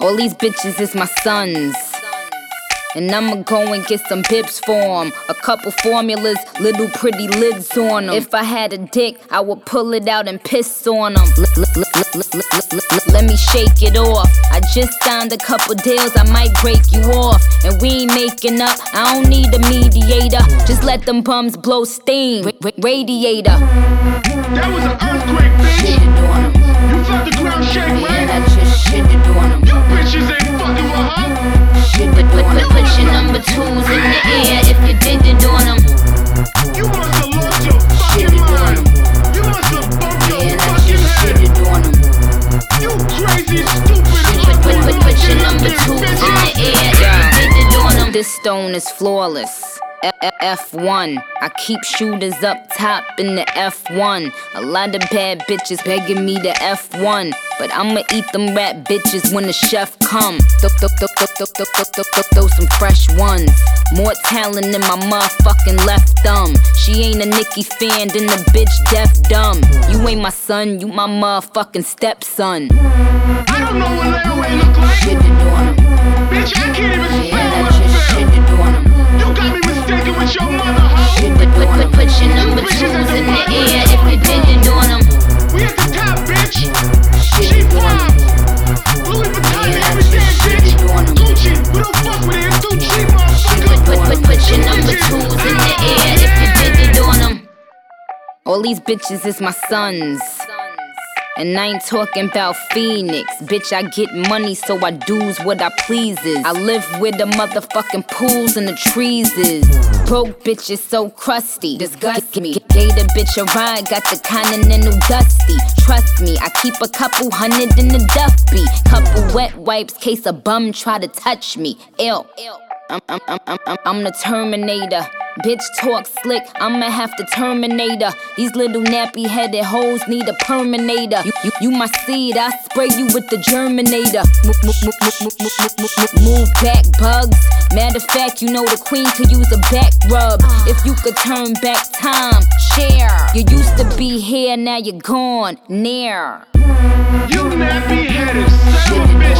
All these bitches is my sons. And I'ma go and get some bibs for 'em. A couple formulas, little pretty lids on 'em. If I had a dick, I would pull it out and piss on 'em. Let me shake it off. I just signed a couple deals, I might break you off. And we ain't making up, I don't need a mediator. Just let them bums blow steam, radiator. That was an earthquake, bitch. Shitted on 'em. You felt the ground shake, right? And I just shitted on 'em. You bitches ain't fucking with her. Put your number twos in the air if you did it on 'em. You must have lost your fucking mind. You must have bumped your And I fucking just head. shitted on 'em. You crazy, stupid, Put your number twos in the air if you did it on 'em. This stone is flawless. F1. I keep shooters up top in the F1. A lot of bad bitches begging me to F1. But I'ma eat them rap bitches when the chef come. Throw some fresh ones. More talent than my motherfucking left thumb. She ain't a Nicki fan, then the bitch deaf dumb. You ain't my son, you my motherfucking stepson. I don't know what layaway look like. Shitted on 'em. Bitch, I can't even spell And I what I just feel. shitted on 'em. You got me mistaken with your mother, hoe. Put your number twos in the air if you did it on 'em. We at the top, bitch. She fly. Louis Vuitton and everything, bitch. Gucci, we don't fuck with it. It's too cheap, motherfucker. Put your number twos in the air if you did it on 'em. All these bitches is my sons. And I ain't talking about Phoenix. Bitch, I get money, so I do's what I pleases. I live where the motherfucking pools and the trees is. Broke bitches so crusty, disgust me. Gave the bitch a ride, got the Continental Dusty. Trust me, I keep a couple hundred in the Duffy. Couple wet wipes, case a bum try to touch me. Ew. I'm the Terminator. Bitch talk slick, I'ma have to terminate her. These little nappy headed hoes need a perminator. You my seed, I spray you with the germinator. Move back, bugs. Matter of fact, you know the queen could use a back rub. If you could turn back time, share. You used to be here, now you're gone, near. You nappy headed son of a bitch.